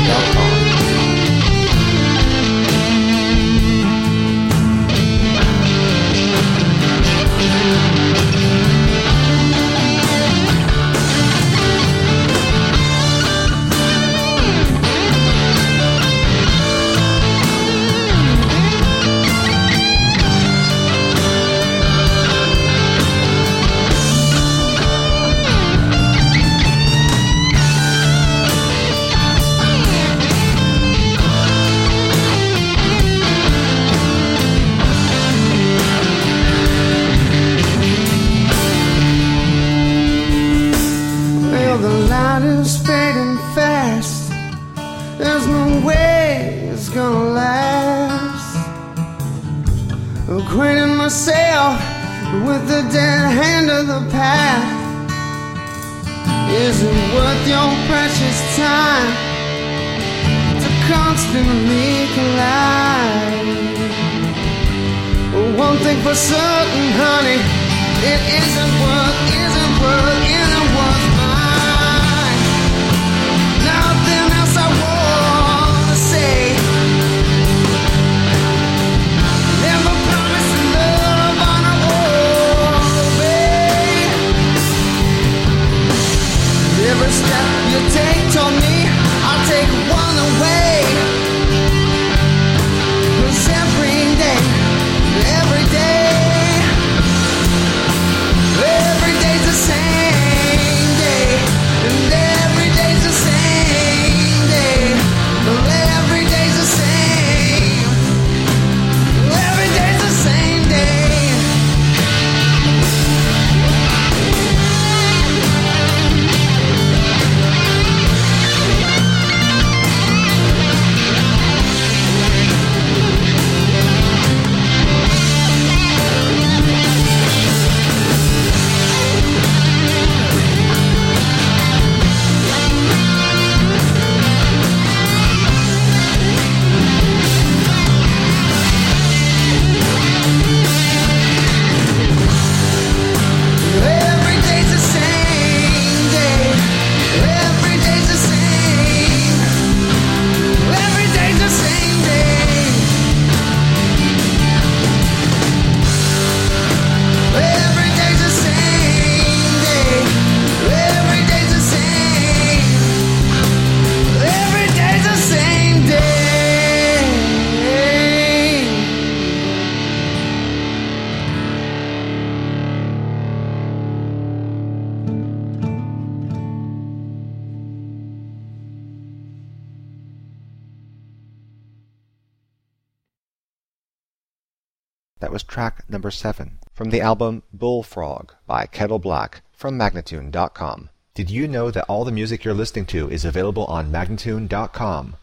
Magnatune.com. There's no way it's gonna last. Acquainting myself with the dead hand of the past. Is it worth your precious time to constantly collide? Well, one thing for certain, honey, it isn't worth mine. Nothing else I wanna say. Never promise to love on a whole, babe. Every step you take toward me, I'll take one away. 'Cause every day, every day's the same day, and every day's the same day. Well, every day's the same. Every day's the same day. Every day's the same day. Every day's the same. Every day's the same day. Every day's the same day. Every day's the same. Every day's the same day. That was track number 7 from the album Bullfrog by Kettle Black from Magnatune.com. Did you know that all the music you're listening to is available on Magnatune.com?